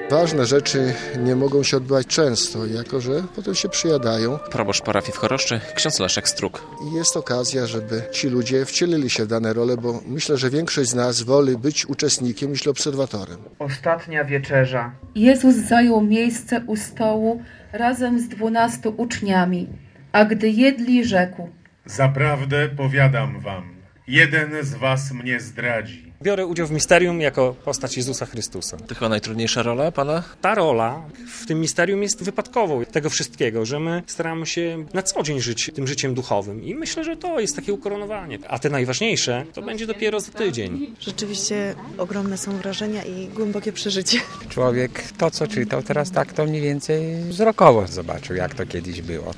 Ważne rzeczy nie mogą się odbywać często, jako że potem się przyjadają. Proboszcz parafii w Choroszczy, ksiądz Leszek Struk. I jest okazja, żeby ci ludzie wcielili się w dane role, bo myślę, że większość z nas woli być uczestnikiem niż obserwatorem. Ostatnia wieczerza. Jezus zajął miejsce u stołu razem z 12 uczniami, a gdy jedli, rzekł: Zaprawdę powiadam wam, jeden z was mnie zdradzi. Biorę udział w misterium jako postać Jezusa Chrystusa. To chyba najtrudniejsza rola pana? Ta rola w tym misterium jest wypadkową tego wszystkiego, że my staramy się na co dzień żyć tym życiem duchowym i myślę, że to jest takie ukoronowanie. A te najważniejsze to będzie dopiero za tydzień. Rzeczywiście ogromne są wrażenia i głębokie przeżycie. Człowiek to, co czytał, teraz tak to mniej więcej wzrokowo zobaczył, jak to kiedyś było.